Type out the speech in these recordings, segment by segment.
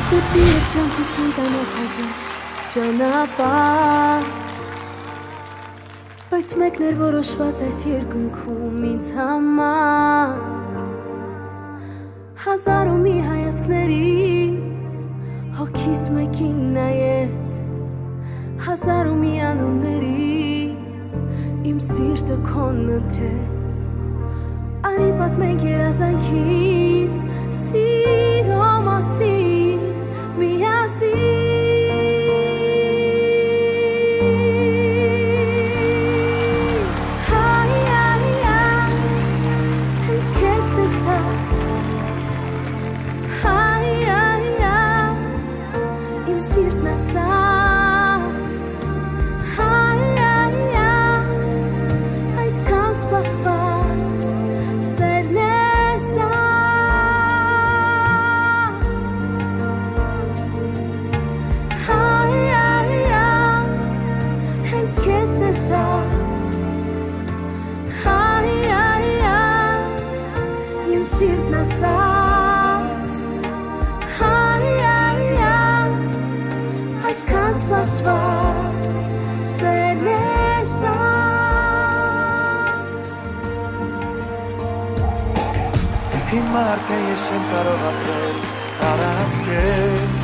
Դեպի երջանկություն տանող հազար ճանապարհ, բայց մեկն էր որոշված այս երկնքում ինձ համար։ Հազար ու մի հայացքներից հոգիս մեկին նայեց, հազար ու մի անուններից իմ սիրտը քոն ընտրեց։ Արի պատմենք երազանքին, սիրո մասին միասին։ Հիմա արդեն ես չեմ կարող ապրել առանց քեզ,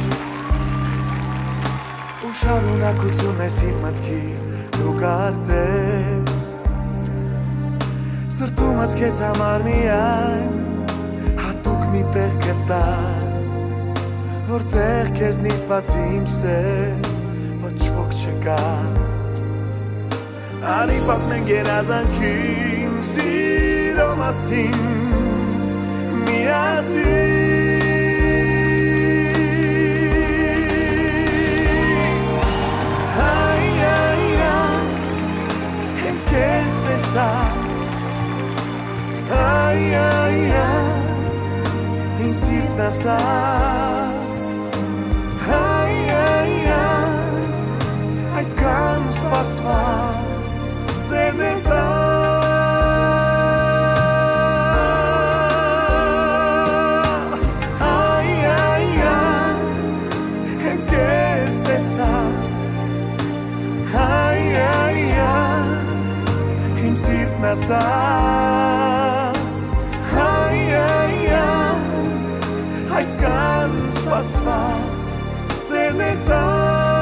ու շարունակություն ես իմ մտքի դու կարծես, սրտումս քեզ համար միայն հատուկ մի տեղ գտա, որտեղ քեզնից բացի իմ սեր ոչ ոք չկա։ Արի պատմենք երազանքին, սիրո մասին միասին։ Հենց քեզ տեսա, իմ սիրտն ասաց, այսքան սպասված սերն ես ասաց, այսքան սպասված սերն ես